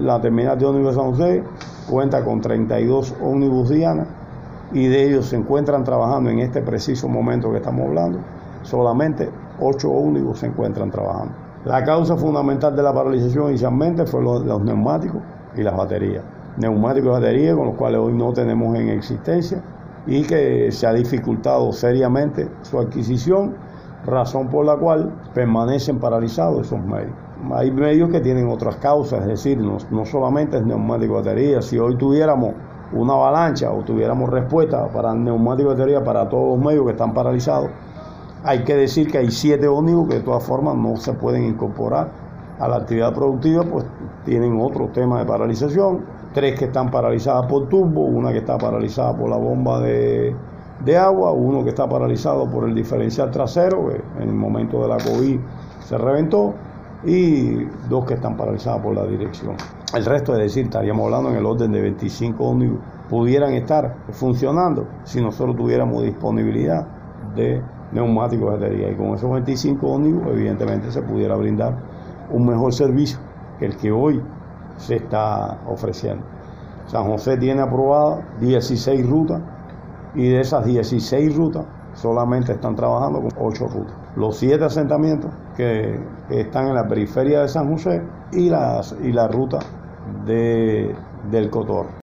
la terminal de ómnibus de San José cuenta con 32 ómnibus diana y de ellos se encuentran trabajando en este preciso momento que estamos hablando, solamente 8 ómnibus se encuentran trabajando. La causa fundamental de la paralización inicialmente fue los neumáticos y las baterías. Neumáticos y baterías con los cuales hoy no tenemos en existencia y que se ha dificultado seriamente su adquisición, razón por la cual permanecen paralizados esos medios. Hay medios que tienen otras causas, es decir, no solamente es neumático y batería. Si hoy tuviéramos una avalancha o tuviéramos respuesta para neumático y batería para todos los medios que están paralizados, hay que decir que hay 7 ómnibus que de todas formas no se pueden incorporar a la actividad productiva, pues tienen otro tema de paralización, 3 que están paralizadas por turbo, una que está paralizada por la bomba de agua, uno que está paralizado por el diferencial trasero, que en el momento de la COVID se reventó, y 2 que están paralizadas por la dirección. El resto, es decir, estaríamos hablando en el orden de 25 ómnibus pudieran estar funcionando si nosotros tuviéramos disponibilidad de neumáticos de batería, y con esos 25 ómnibus evidentemente se pudiera brindar un mejor servicio que el que hoy se está ofreciendo. San José tiene aprobadas 16 rutas y de esas 16 rutas solamente están trabajando con 8 rutas. Los 7 asentamientos que están en la periferia de San José y la ruta del Cotor.